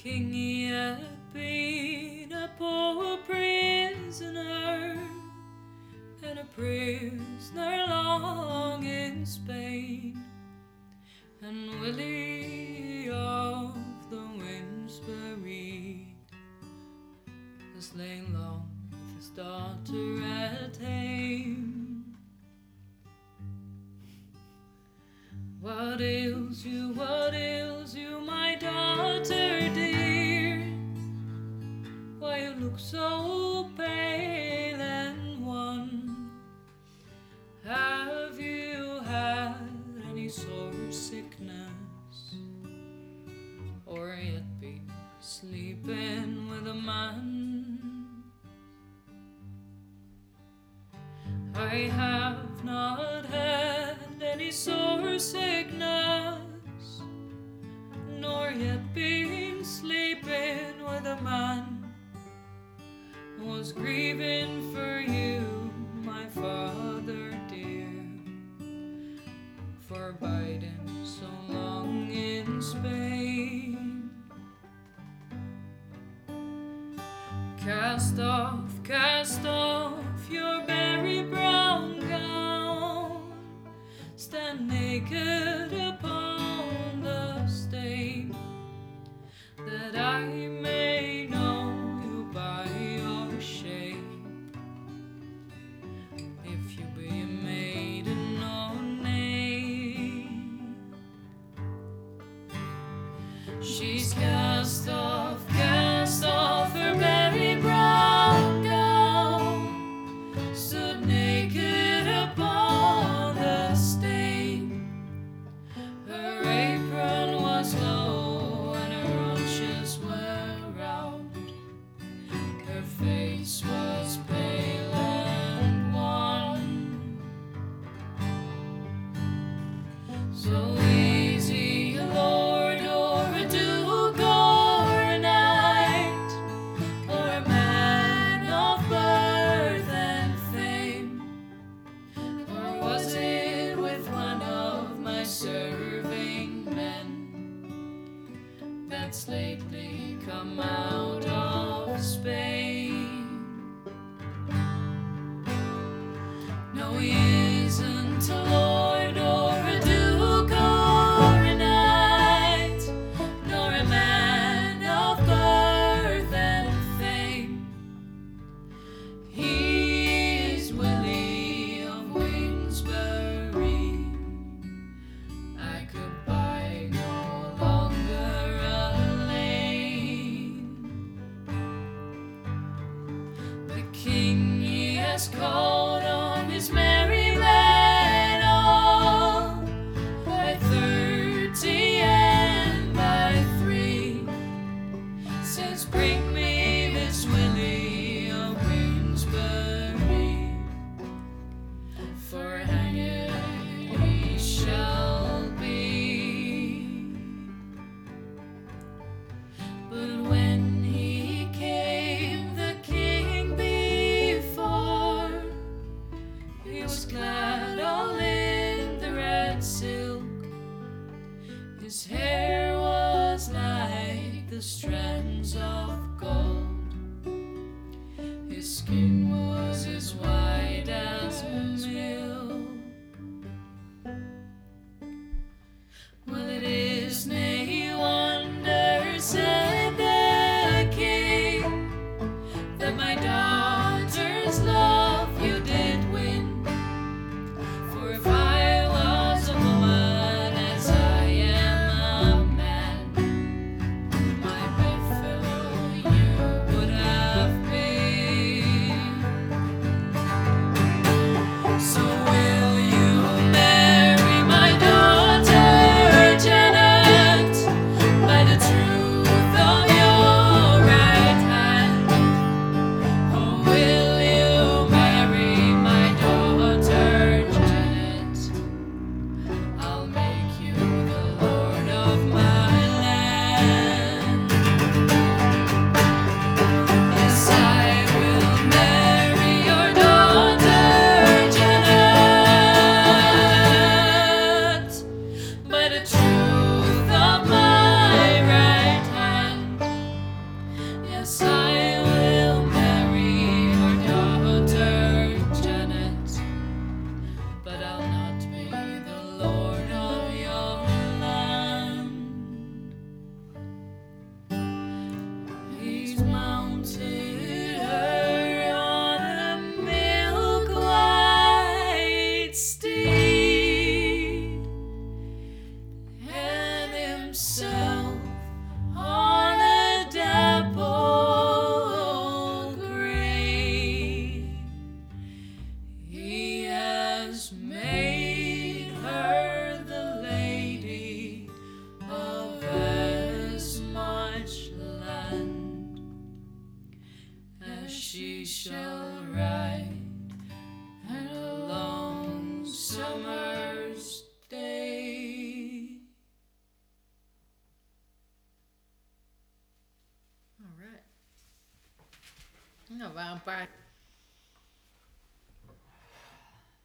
King he had been a poor prisoner, and a prisoner long in Spain, and Willie of the Winds buried has lain long with his daughter at hame. What ails you, my daughter dear? Why you look so pale and wan? Have you had any sore sickness, or yet be sleeping with a man? I have not had any sore sickness, nor yet been sleeping with a man. Was grieving for you, my father dear, for biding so long in Spain. Cast off your berry brown gown, stand naked upon the stain, that I may know you by your shape, if you be a maiden or name. She's cast off her berry brown gown, stood naked upon the stain. Her apron was low and her haunches were round. Her face was pale and wan. So easy a lord or a duke or a knight, or a man of birth and fame, or was it with one of my serving men that's lately come out of Spain? No, he isn't a lord or a duke or a knight, nor a man of birth and fame. He is Willie of Winsbury. I could bide no longer a lane. The king he has called on his merry men all, by 30 and by 3, says, bring me this Willie of Winsbury, for hanged he shall be. But when he came the king before, he was clad all in the red silk. His hair was like the strands of gold. Yes, I will marry her daughter, Janet, but I'll not be the lord of your land. He's mounted her on a milk-white steed, and himself on a dapple gray. He has made her the lady of as much land as she shall ride in a long summer's day. All right. Ja, we waren een paar